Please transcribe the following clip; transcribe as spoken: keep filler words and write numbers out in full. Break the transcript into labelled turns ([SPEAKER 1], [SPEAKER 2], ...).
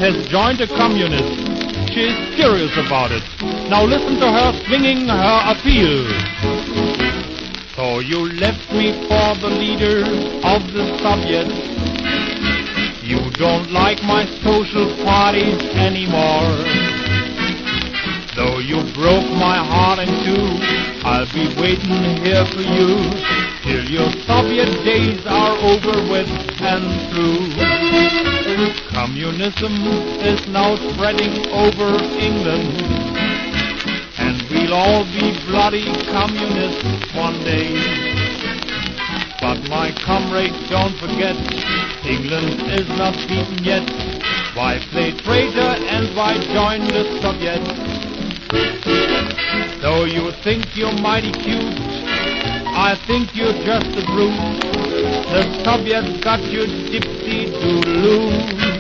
[SPEAKER 1] has joined a communist. She is curious about it. Now listen to her swinging her appeal. So you left me for the leader of the Soviets. You don't like my social parties anymore. Though you broke my heart in two, I'll be waiting here for you till your Soviet days are over with and through. Communism is now spreading over England, and we'll all be bloody communists one day. But my comrade, don't forget, England is not beaten yet. Why play traitor and why join the Soviets? Though you think you're mighty cute, I think you're just a brute. The Soviets got you dipsy-doodaloo.